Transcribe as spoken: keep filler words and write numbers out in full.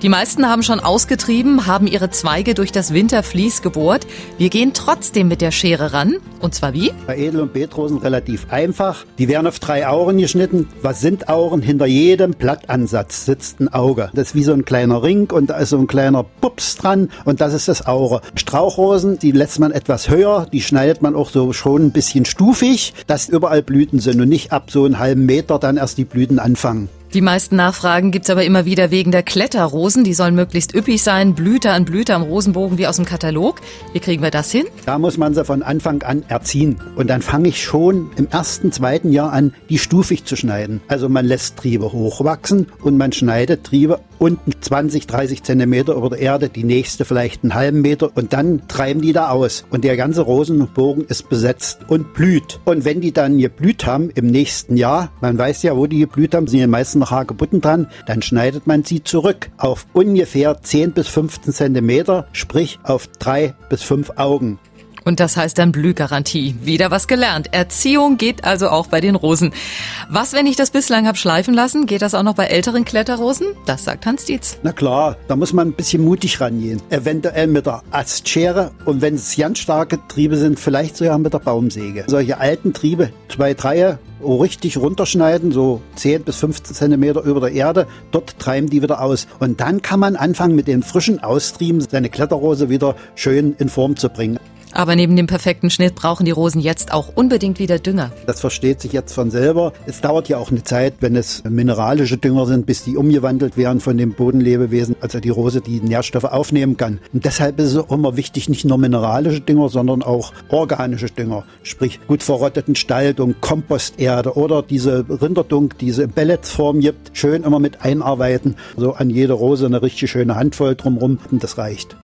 Die meisten haben schon ausgetrieben, haben ihre Zweige durch das Wintervlies gebohrt. Wir gehen trotzdem mit der Schere ran. Und zwar wie? Bei Edel- und Beetrosen relativ einfach. Die werden auf drei Auren geschnitten. Was sind Auren? Hinter jedem Blattansatz sitzt ein Auge. Das ist wie so ein kleiner Ring und da ist so ein kleiner Pups dran und das ist das Auge. Strauchrosen, die lässt man etwas höher. Die schneidet man auch so schon ein bisschen stufig, dass überall Blüten sind und nicht ab so einen halben Meter dann erst die Blüten anfangen. Die meisten Nachfragen gibt's aber immer wieder wegen der Kletterrosen. Die sollen möglichst üppig sein, Blüte an Blüte am Rosenbogen wie aus dem Katalog. Wie kriegen wir das hin? Da muss man sie von Anfang an erziehen. Und dann fange ich schon im ersten, zweiten Jahr an, die stufig zu schneiden. Also man lässt Triebe hochwachsen und man schneidet Triebe unten zwanzig, dreißig Zentimeter über der Erde, die nächste vielleicht einen halben Meter und dann treiben die da aus. Und der ganze Rosenbogen ist besetzt und blüht. Und wenn die dann geblüht haben im nächsten Jahr, man weiß ja, wo die geblüht haben, sind die meisten noch Hagebutten dran, dann schneidet man sie zurück auf ungefähr zehn bis fünfzehn Zentimeter, sprich auf drei bis fünf Augen. Und das heißt dann Blühgarantie. Wieder was gelernt. Erziehung geht also auch bei den Rosen. Was, wenn ich das bislang habe schleifen lassen? Geht das auch noch bei älteren Kletterrosen? Das sagt Hans Dietz. Na klar, da muss man ein bisschen mutig rangehen. Eventuell mit der Astschere und wenn es ganz starke Triebe sind, vielleicht sogar mit der Baumsäge. Solche alten Triebe, zwei, drei, richtig runterschneiden, so zehn bis fünfzehn Zentimeter über der Erde, dort treiben die wieder aus. Und dann kann man anfangen, mit den frischen Austrieben seine Kletterrose wieder schön in Form zu bringen. Aber neben dem perfekten Schnitt brauchen die Rosen jetzt auch unbedingt wieder Dünger. Das versteht sich jetzt von selber. Es dauert ja auch eine Zeit, wenn es mineralische Dünger sind, bis die umgewandelt werden von den Bodenlebewesen, also die Rose die Nährstoffe aufnehmen kann. Und deshalb ist es auch immer wichtig, nicht nur mineralische Dünger, sondern auch organische Dünger. Sprich gut verrotteten Stalldung, Komposterde oder diese Rinderdung, die es in Pelletsform gibt, schön immer mit einarbeiten. So an jede Rose eine richtig schöne Handvoll drumherum und das reicht.